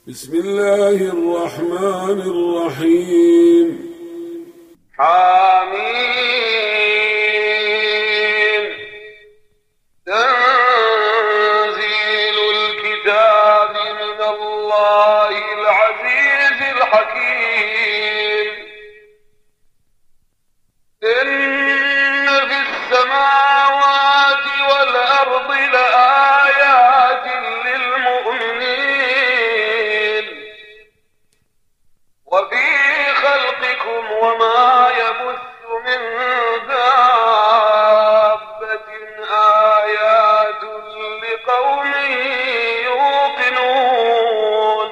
بسم الله الرحمن الرحيم. حميم. تنزيل الكتاب من الله العزيز الحكيم. إن في السماوات والأرض لآيات للمؤمنين وفي خلقكم وما يبث من دابة آيات لقوم يوقنون.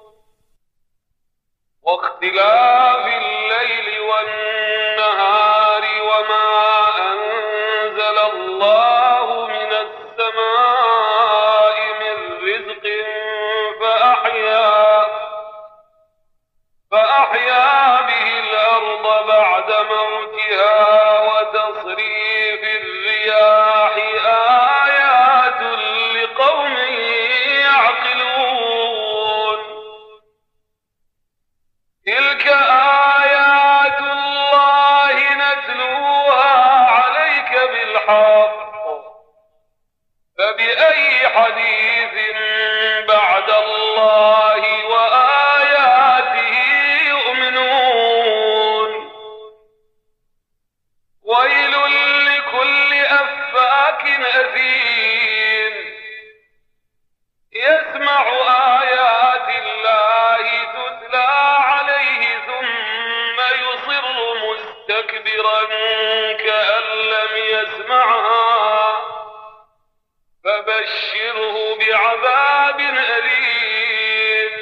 واختلاف الليل والنهار وما أنزل الله من السماء من رزق فأحيا به الأرض بعد موتها وتصريف الرياح آيات لقوم يعقلون. تلك آيات الله نتلوها عليك بالحق فبأي حديث بعد الله وآياته يؤمنون. ويل لكل أفاك أثيم يسمع آيات الله تتلى عليه ثم يصر مستكبرا كأن لم يسمعها فبشره بعذاب أليم.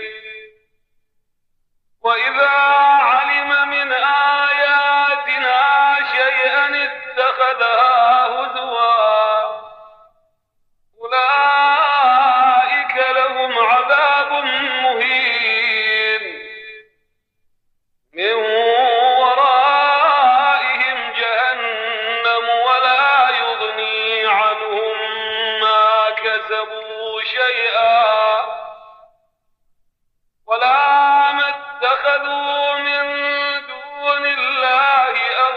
وإذا علم من آياتنا شيئا اتخذها هزوا أولئك لهم عذاب مهين من ورائهم جهنم ولا يغني عنهم ما كسبوا شيئا ولا ما اتخذوا من دون الله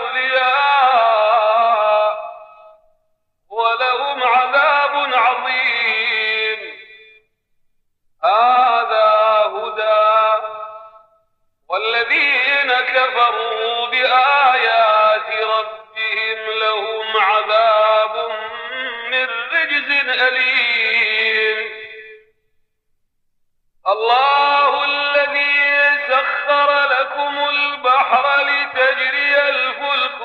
أولياء ولهم عذاب عظيم. هذا هدى والذين كفروا بآيات ربهم لهم عذاب من رجز أليم. الله الذي سخر لكم البحر لتجري الفلك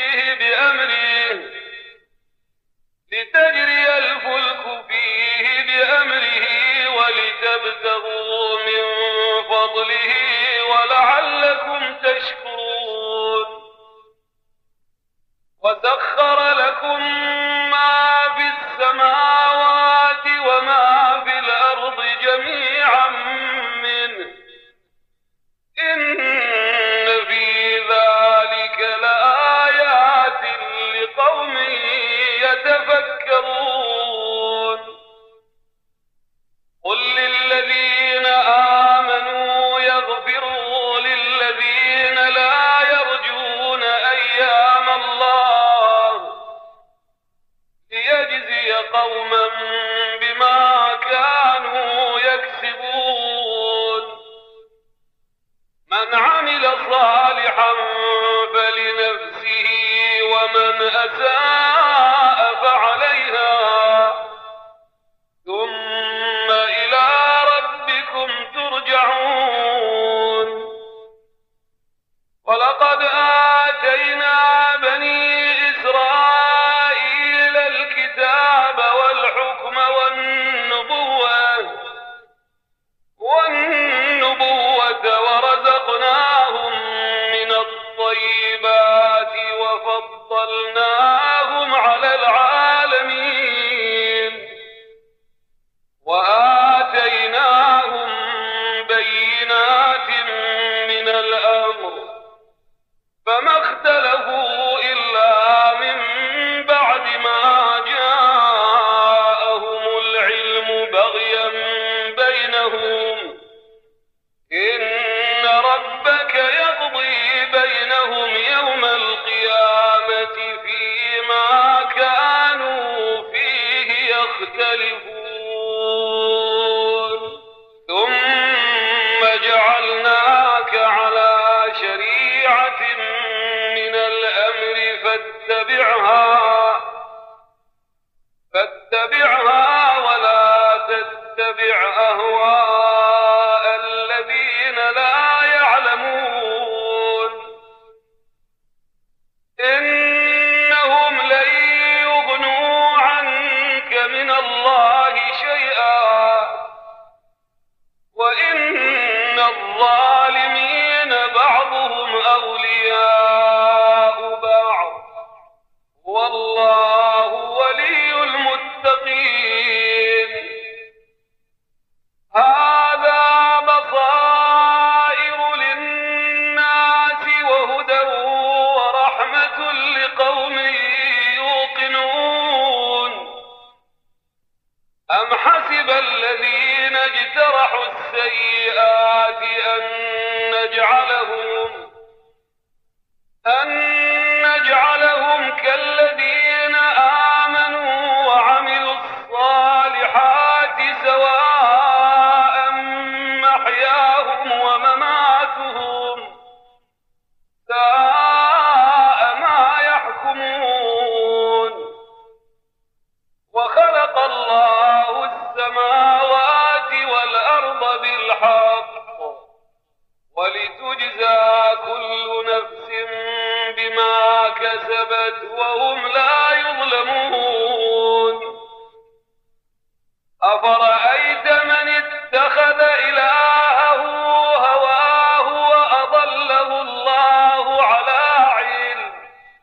فيه بأمره ولتبتغوا من فضله ولعلكم تشكرون. وسخر لكم ما في السماوات وما في الأرض جميعا منه إن في ذلك لآيات لقوم يتفكرون. قل للذين آمنوا يغفروا للذين لا يرجون أيام الله ليجزي قوما بما كانوا يكسبون. من عمل صالحا فلنفسه ومن أساء فعليها ثم إلى ربكم ترجعون. ولقد آتينا بني إسرائيل الكتاب والحكم والنبوة ورزقناهم من الطيبات وفضلناهم على العالمين وآتيناهم بينات من الأمر فما اختلفوا إلا من بعد ما جاءهم العلم بغيا بينهم فاتبعها ولا تتبع أهواء الذين لا يعلمون إنهم لن يغنوا عنك من الله شيئا وإن الظالمين بعضهم أولياء بعض والله ولي المتقين هذا بصائر للناس وهدى ورحمة لقوم يوقنون أم حسب الذين اجترحوا السيئات أن نجعلهم كالذين آمنوا وعملوا الصالحات سواء محياهم ومماتهم ساء ما يحكمون وخلق الله السماوات والأرض بالحق ولتجزى كل نفس بما كسبت وهم لا يظلمون أفرأيت من اتخذ إلهه هواه وأضله الله على علم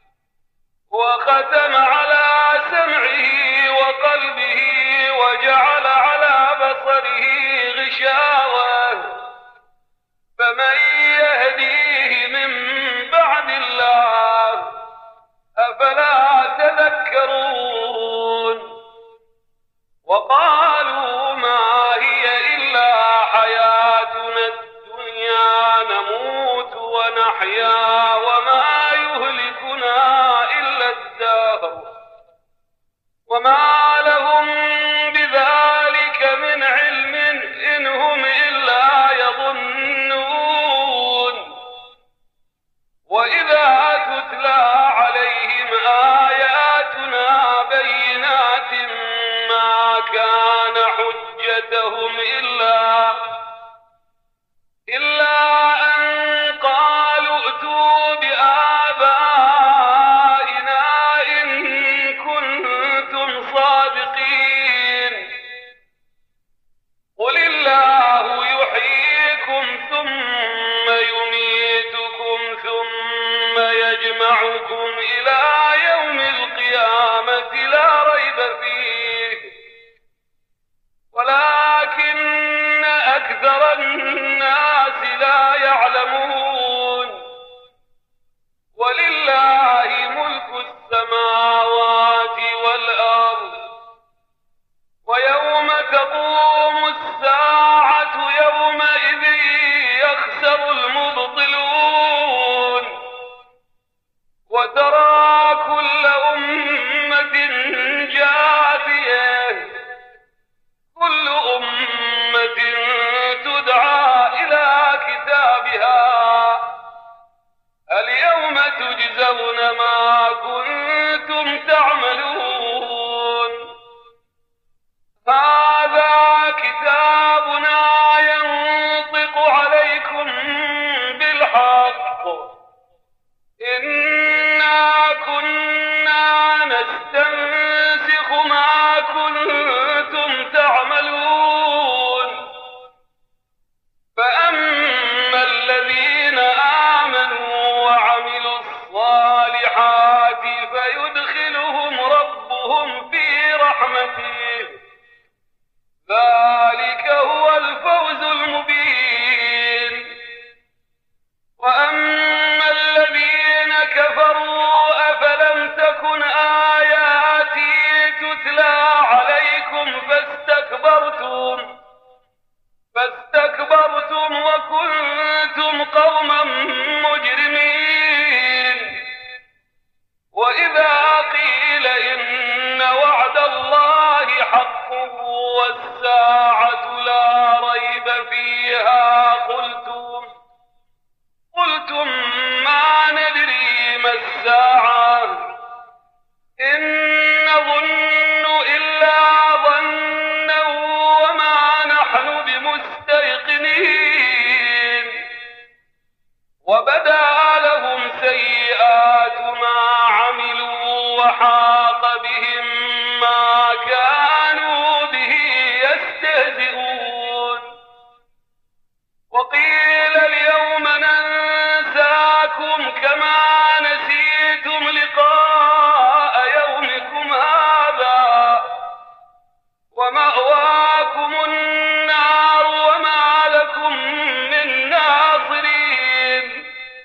وختم على سمعه وقلبه وجعل على بصره غشاوة فمن يهديه من بعد الله أفلا تذكرون وقالوا ما هي إلا حياتنا الدنيا نموت ونحيا وما يهلكنا إلا الدهر وما لهم بذلك من علم إن هم إلا يظنون وإذا تتلى عليهم آياتنا بينات ما كان حجتهم إلا أن قالوا ائتوا بآبائنا إن كنتم صادقين قل الله يحييكم ثم يميتكم ثم يجمعكم إلى يوم القيامة لا ريب فيه ولكن أكثر الناس لا يعلمون ولله ملك السماوات والأرض ويوم تقوم الساعة يومئذ يخسر المبطلون وترى كل أمة جاثية كل أمة تدعى إلى كتابها اليوم تجزون ما كنتم تعملون هذا كتابنا ينطق عليكم بالحق إنا كنا نستنسخ ما كنتم تعملون فأما الذين آمنوا وعملوا الصالحات فيدخلهم ربهم في رحمته ذلك هو الفوز المبين وأما الذين كفروا أفلم تكن آياتي وقيل اليوم ننساكم كما نسيتم لقاء يومكم هذا ومأواكم النار وما لكم من ناصرين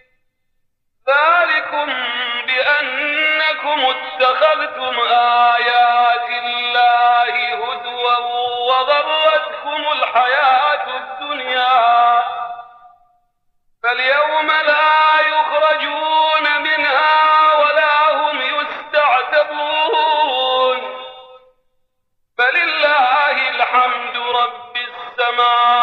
ذلكم بأنكم اتخذتم آيات الله هزوا وغرتكم الحياة الدنيا فاليوم لا يخرجون منها ولا هم يستعتبون فلله الحمد رب السماوات